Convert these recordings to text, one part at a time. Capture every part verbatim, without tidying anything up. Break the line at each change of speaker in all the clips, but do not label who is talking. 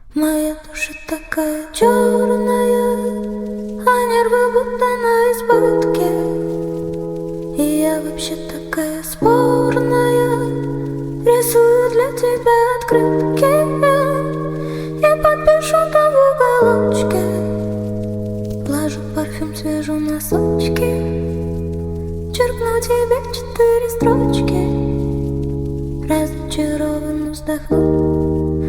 Моя душа такая черная, а нервы будто на избытке. И я вообще такая спорная, рисую для тебя открытки. Я подпишу там в уголочке, положу парфюм, свяжу носочки, черкну тебе четыре строчки, разочарованно вздохну.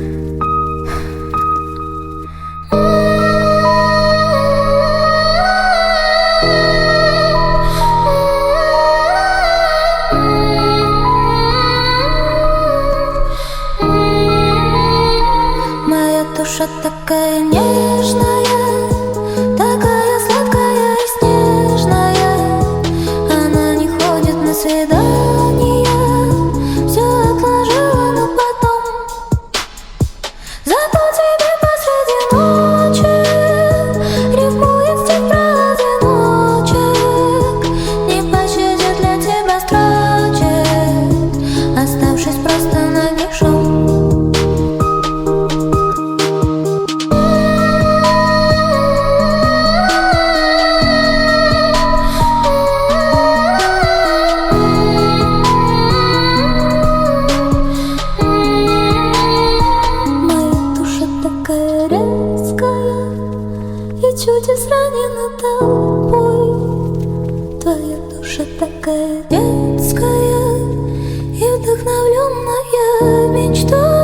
Душа такая нежная, такая сладкая и снежная. Она не ходит на свидания, все отложила на потом. Зато тебе посреди ночи рифмует стих про одиночек, не пощадит для тебя строчек, оставшись просто нагишом. И чудес ранена тобой. Твоя душа такая детская и вдохновленная мечтой.